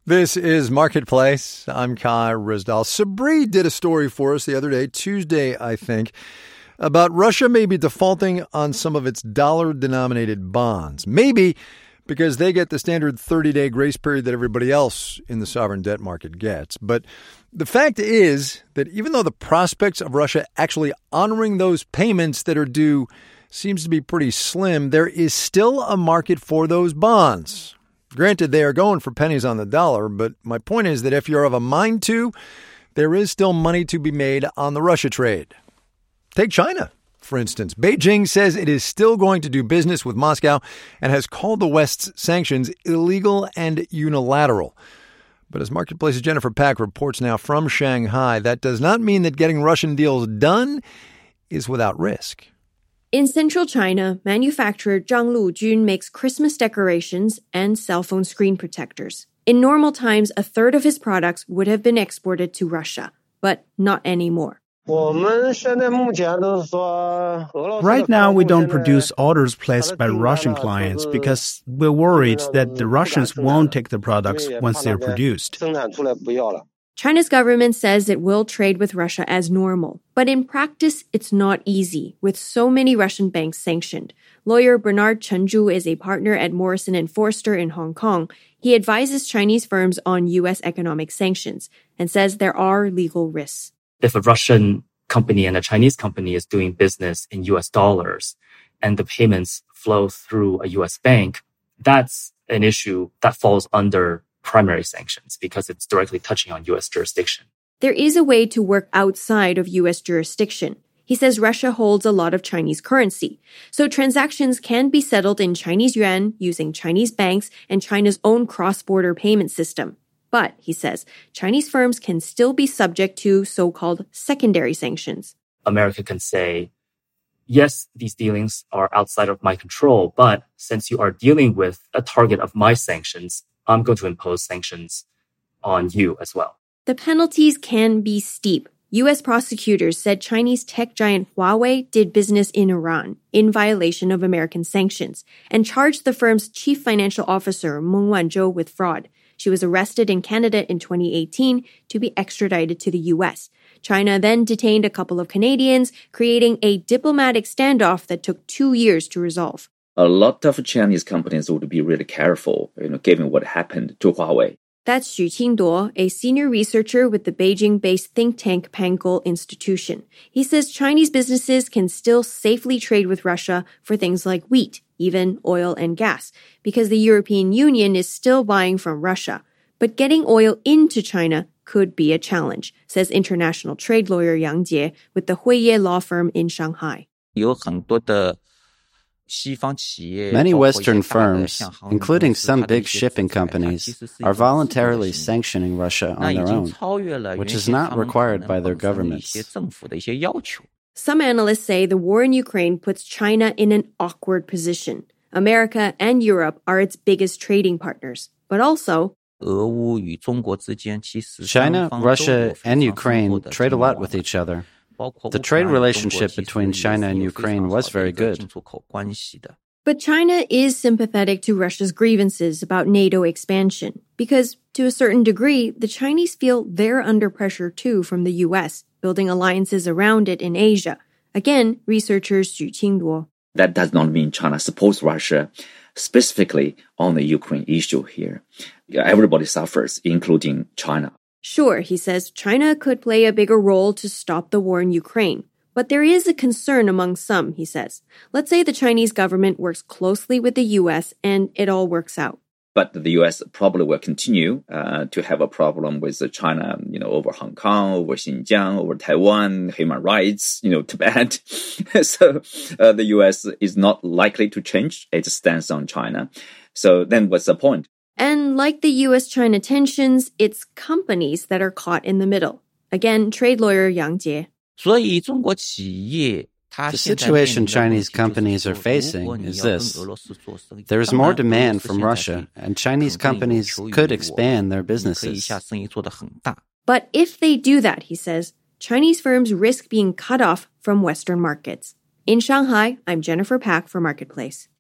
This is Marketplace. I'm Kai Rizdal. Sabri did a story for us the other day, Tuesday, I think, about Russia maybe defaulting on some of its dollar-denominated bonds. Maybe because they get the standard 30-day grace period that everybody else in the sovereign debt market gets. But the fact is that even though the prospects of Russia actually honoring those payments that are due seems to be pretty slim, there is still a market for those bonds. Granted, they are going for pennies on the dollar, but my point is that if you're of a mind to, there is still money to be made on the Russia trade. Take China, for instance. Beijing says it is still going to do business with Moscow and has called the West's sanctions illegal and unilateral. But as Marketplace's Jennifer Pack reports now from Shanghai, that does not mean that getting Russian deals done is without risk. In central China, manufacturer Zhang Lujun makes Christmas decorations and cell phone screen protectors. In normal times, a third of his products would have been exported to Russia, but not anymore. Right now, we don't produce orders placed by Russian clients because we're worried that the Russians won't take the products once they're produced. China's government says it will trade with Russia as normal, but in practice, it's not easy, with so many Russian banks sanctioned. Lawyer Bernard Chenju is a partner at Morrison & Foerster in Hong Kong. He advises Chinese firms on U.S. economic sanctions and says there are legal risks. If a Russian company and a Chinese company is doing business in U.S. dollars and the payments flow through a U.S. bank, that's an issue that falls under primary sanctions because it's directly touching on U.S. jurisdiction. There is a way to work outside of U.S. jurisdiction. He says Russia holds a lot of Chinese currency, so transactions can be settled in Chinese yuan using Chinese banks and China's own cross-border payment system. But, he says, Chinese firms can still be subject to so-called secondary sanctions. America can say, yes, these dealings are outside of my control, but since you are dealing with a target of my sanctions, I'm going to impose sanctions on you as well. The penalties can be steep. U.S. prosecutors said Chinese tech giant Huawei did business in Iran in violation of American sanctions and charged the firm's chief financial officer, Meng Wanzhou, with fraud. She was arrested in Canada in 2018 to be extradited to the U.S. China then detained a couple of Canadians, creating a diplomatic standoff that took 2 years to resolve. A lot of Chinese companies would be really careful, given what happened to Huawei. That's Xu Qingduo, a senior researcher with the Beijing-based think tank Pangoal Institution. He says Chinese businesses can still safely trade with Russia for things like wheat, even oil and gas, because the European Union is still buying from Russia. But getting oil into China could be a challenge, says international trade lawyer Yang Jie with the Huiye law firm in Shanghai. Many Western firms, including some big shipping companies, are voluntarily sanctioning Russia on their own, which is not required by their governments. Some analysts say the war in Ukraine puts China in an awkward position. America and Europe are its biggest trading partners, but also China, Russia, and Ukraine trade a lot with each other. The trade relationship between China and Ukraine was very good. But China is sympathetic to Russia's grievances about NATO expansion because, to a certain degree, the Chinese feel they're under pressure too from the U.S., building alliances around it in Asia. Again, researchers Xu Qingduo. That does not mean China supports Russia specifically on the Ukraine issue here. Everybody suffers, including China. Sure, he says, China could play a bigger role to stop the war in Ukraine. But there is a concern among some, he says. Let's say the Chinese government works closely with the U.S. and it all works out. But the U.S. probably will continue to have a problem with China, over Hong Kong, over Xinjiang, over Taiwan, human rights, Tibet. So the U.S. is not likely to change its stance on China. So then what's the point? And like the U.S.-China tensions, it's companies that are caught in the middle. Again, trade lawyer Yang Jie. The situation Chinese companies are facing is this. There is more demand from Russia, and Chinese companies could expand their businesses. But if they do that, he says, Chinese firms risk being cut off from Western markets. In Shanghai, I'm Jennifer Pack for Marketplace.